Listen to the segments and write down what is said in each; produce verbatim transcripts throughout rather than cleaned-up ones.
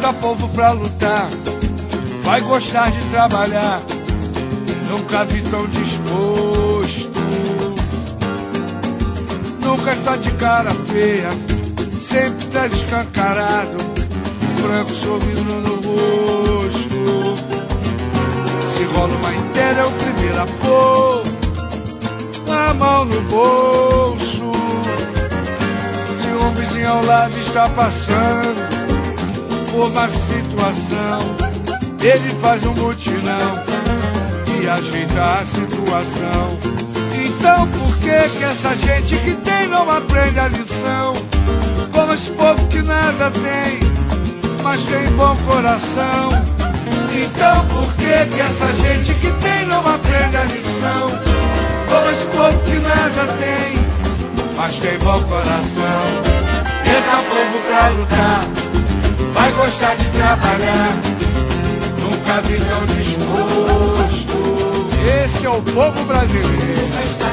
Eita, povo pra lutar, vai gostar de trabalhar, nunca vi tão disposto. Nunca está de cara feia, sempre tá escancarado, um franco sorriso no rosto. Se rola uma inteira é o primeiro a pôr a mão no bolso. Se um vizinho ao lado está passando por uma situação, ele faz um mutirão e ajeita a situação. Então por que que essa gente que tem não aprende a lição? Como esse povo que nada tem, mas tem bom coração. Então por que que essa gente que tem não aprende a lição? Como esse povo que nada tem, mas tem bom coração. Eita, povo pra lutar, vai gostar de trabalhar, nunca vi tão disposto. Esse é o povo brasileiro,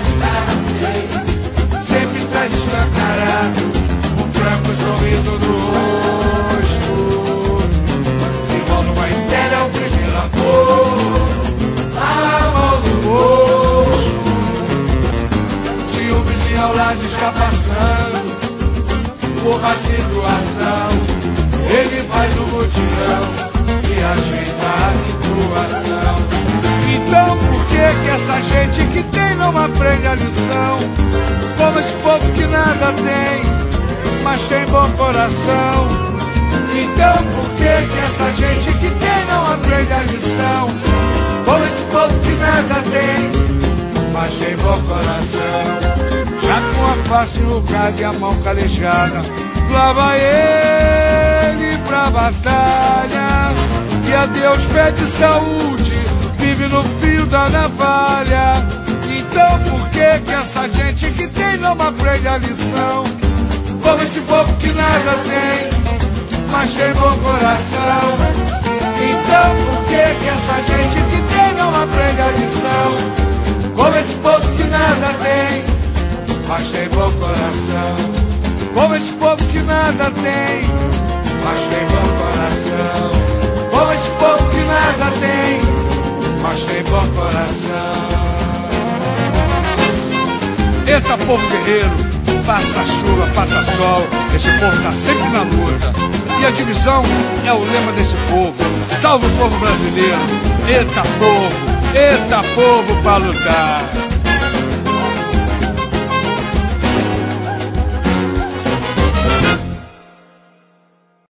sempre traz escancarado, um franco sorriso no rosto. Se rola uma inteira é o primeiro amor, a mão no bolso. Se o vizinho ao lado está passando por uma situação, ele faz um mutirão e ajeita a situação. Então por que que essa gente que tem não aprende a lição? Como esse povo que nada tem, mas tem bom coração. Então por que que essa gente que tem não aprende a lição? Como esse povo que nada tem, mas tem bom coração. Já com a face enrugada e a mão calejada, lá vai ele pra batalha, e a Deus pede saúde, vive no fio da navalha. Então por que que essa gente que tem não aprende a lição? Como esse povo que nada tem, mas tem bom coração. Então por que que essa gente que tem não aprende a lição? Como esse povo que nada tem, mas tem bom coração. Como esse povo que nada tem, mas tem bom coração. Como esse povo que nada tem, mas tem bom coração. Eita, povo guerreiro, passa chuva, passa sol, esse povo tá sempre na luta. E a divisão é o lema desse povo. Salve o povo brasileiro. Eita, povo, eita, povo pra lutar.